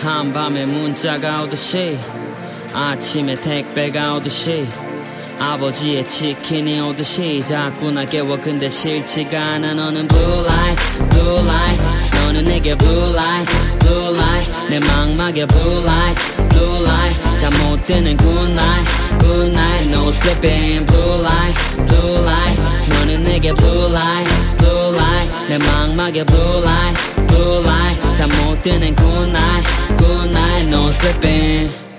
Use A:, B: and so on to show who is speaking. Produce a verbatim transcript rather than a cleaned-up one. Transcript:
A: 한밤에 문자가 오듯이 아침에 택배가 오듯이 아버지의 치킨이 오듯이 자꾸 나 깨워 근데 싫지가 않아 너는 blue light blue light 너는 내게 blue light blue light 내 망막에 blue light blue light 잠 못 드는 good night good night no sleeping blue light blue light 너는 내게 blue light blue light 내 망막에 blue light blue light 잠 못 드는 good night good night no sleeping